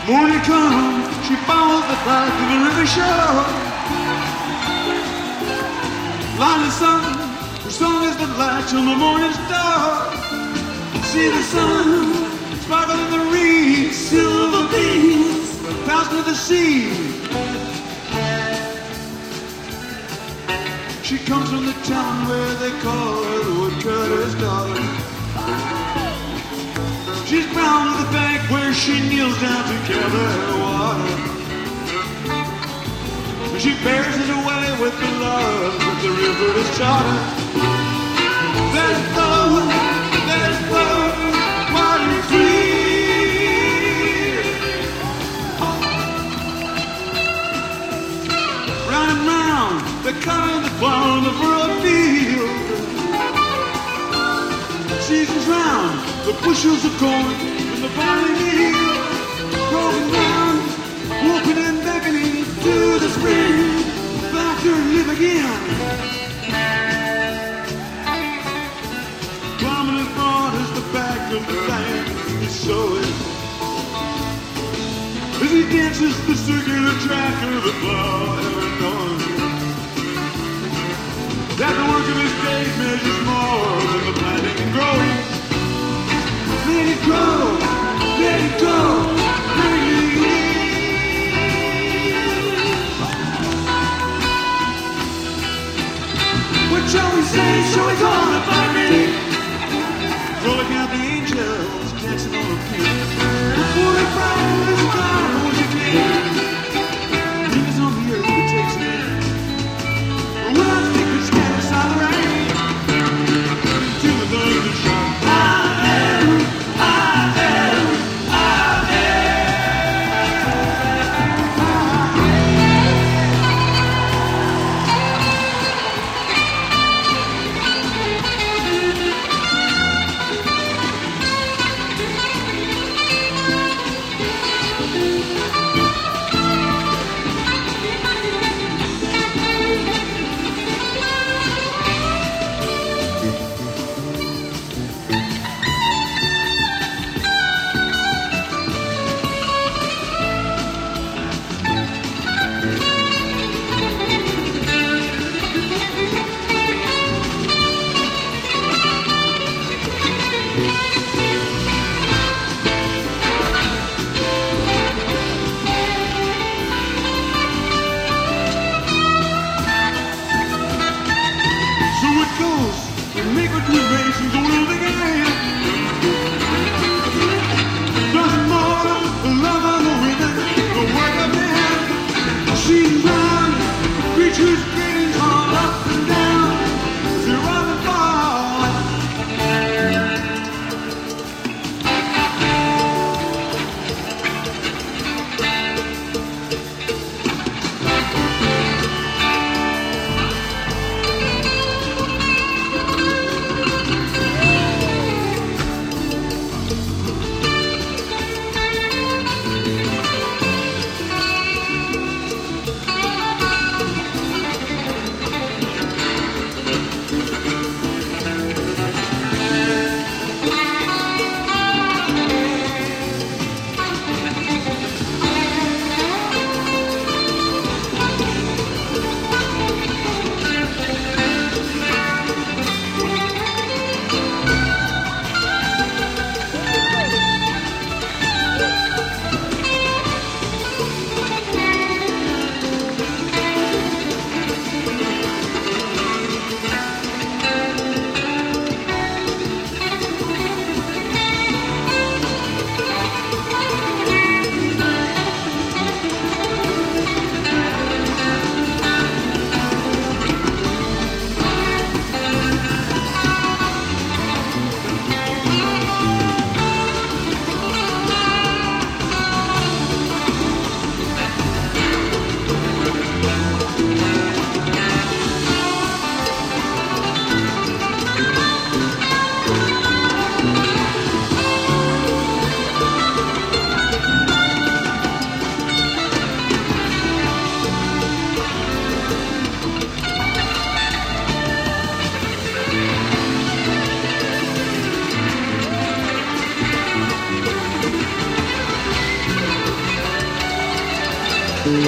Morning comes, she follows the path to the river shore. Line the sun, her song is the light till the morning star. See the sun, sparkle in the reeds, silver beams, pass to the sea. She comes from the town where they call her the woodcutter's daughter. She's bound to the bank where she kneels down to gather her water. She bears it away with the love that the river has taught her. Let it flow, water and free. Round and round, they come the flower of the furrowed field. Seasons round, the bushels of corn and the barley meal. Broken down, open and beckoning to the spring, back to live again. Climbing as broad as the back of the land is sowing. As he dances the circular track of the plow ever known. That the work of his days measures more than the planting and growing. Let it grow, let it go, let it what shall we say? Shall we call it by me? Rolling out the angels, dancing on a pin. Before the fire is a cloud, was a king. Dreams on the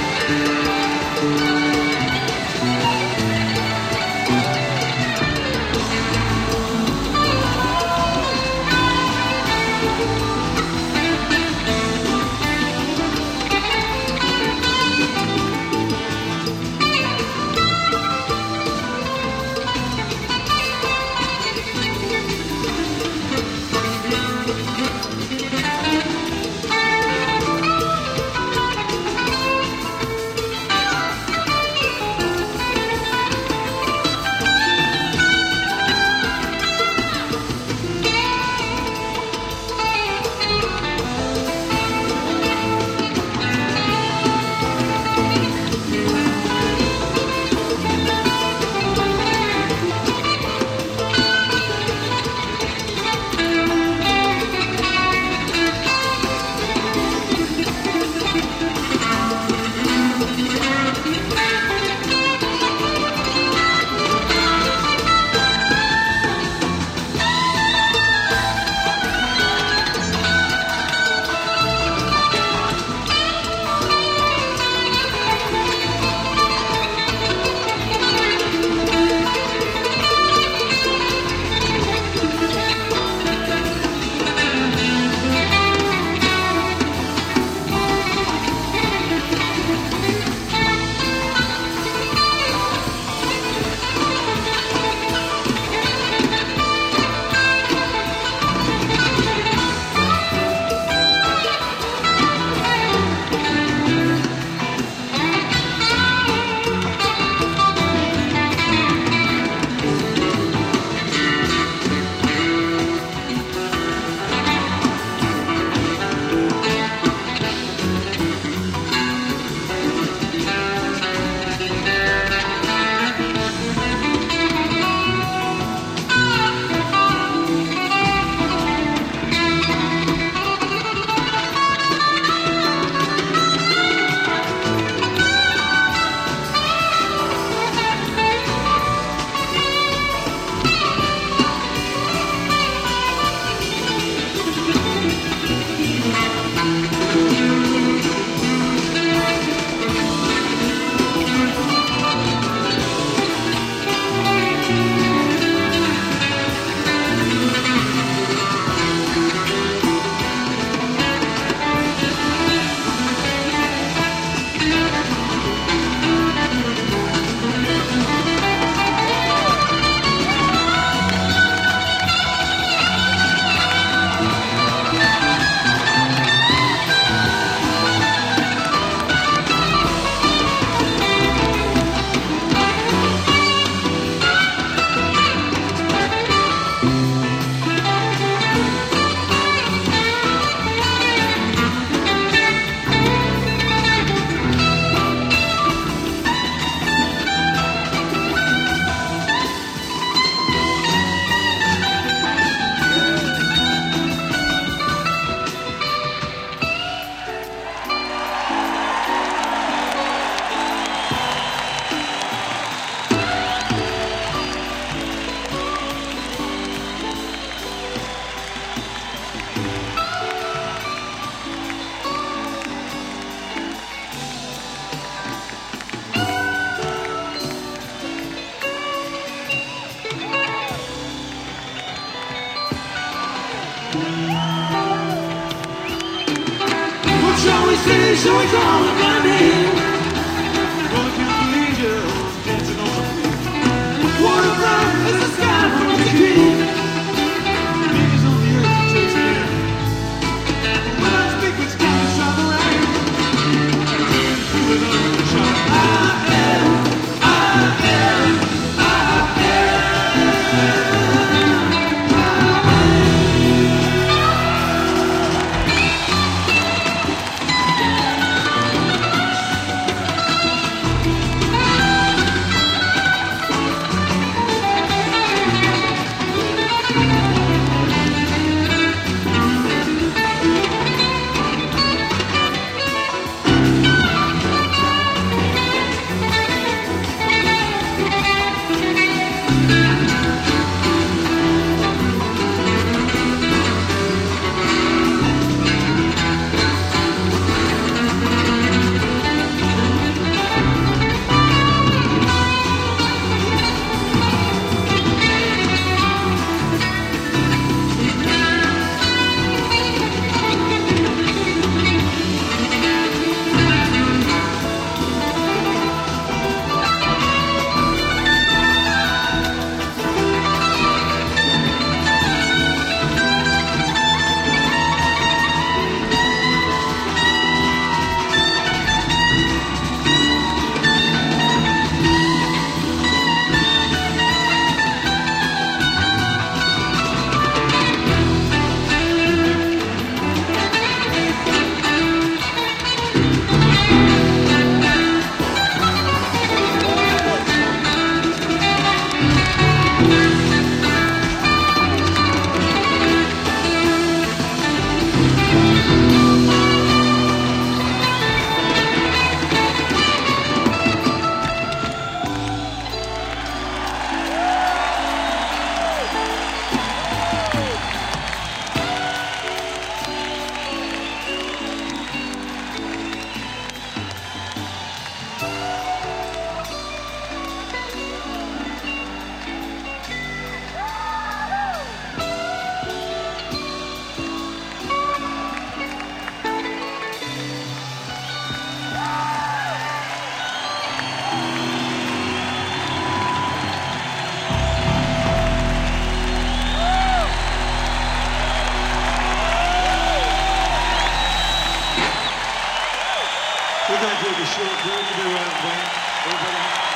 So we call it by name. Well, if you angels dancing on the floor. Water bright as the sky from the king. Fingers on the earth and takes it in. When I speak, it's time to shine the rain. Feel it under the shine. I am. We're going to take a short break. We'll be right back. Everybody.